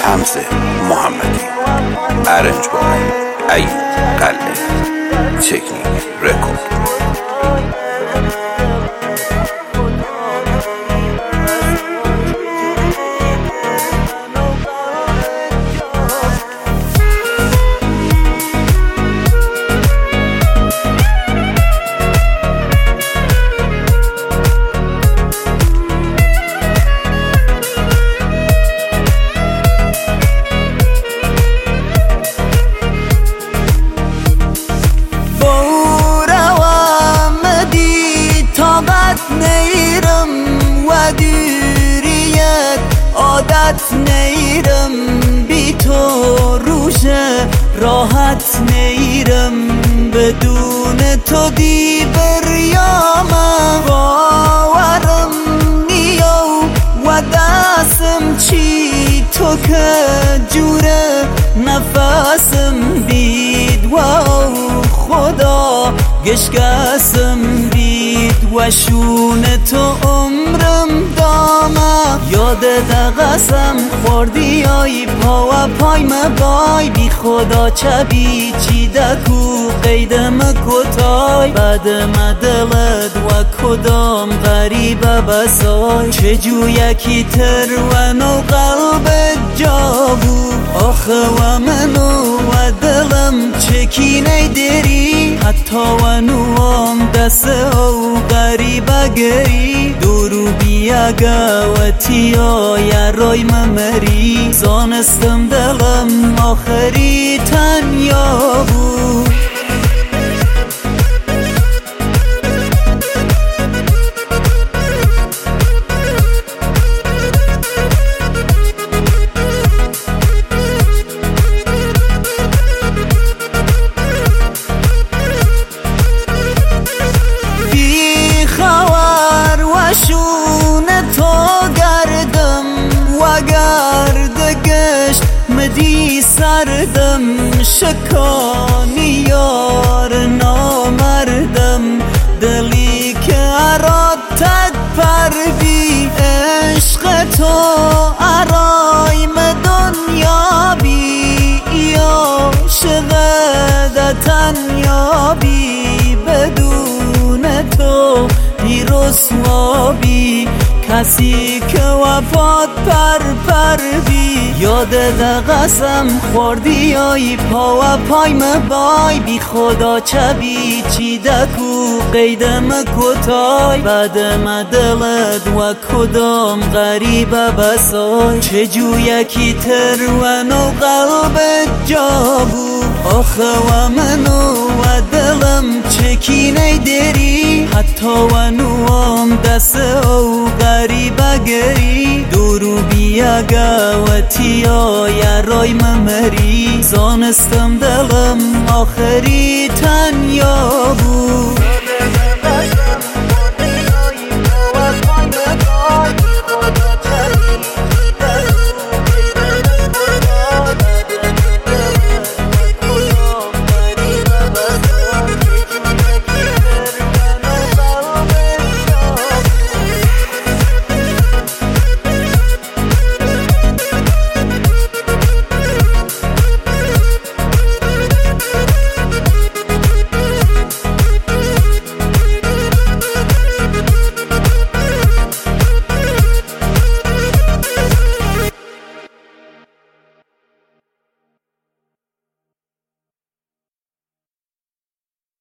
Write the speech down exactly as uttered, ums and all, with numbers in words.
حمزه محمدی، ارنج بای ایوب قلعه، تکنیک رکورد. عادت نیرم بی تو روشه راحت نیرم بدون تو دی بریامم باورم نیو و دستم چی تو که جوره نفسم بید و خدا گشکسم بید و شون تو عمرم داما یاد دقسم خوردی آی پا و پای مبای بی خدا چبی چی دکو قیدم کتای بعد مدلد و کدام غریبه بسای چجو یکی تر و نو قلب جابو آخه و منو و دلم چکی نیدری حتی و نوام دست او غریبه گری دورو بیاگا و تیا یا روی ممری زانستم دلم آخری تنیا بود مدی سردم شکانی یار نامردم دلی که اراد تک پر بی عشق تو ارای دنیا بی یا شغدتن یا بی بدون تو بی رسوا بی کسی که وفات پر پر بی یاد دقسم خوردی آی پا و پای مبای بی خدا چبی چی دکو قیدم کتای بعد مدلد و کدام غریبه بسای چجو یکی تر و نو قلب جابو آخه و منو و دلم چکی نیدری حتی و نوام دست او غریبه گری دورو بیاگا و تیا یا روی ممری زانستم دلم آخری تنیا بود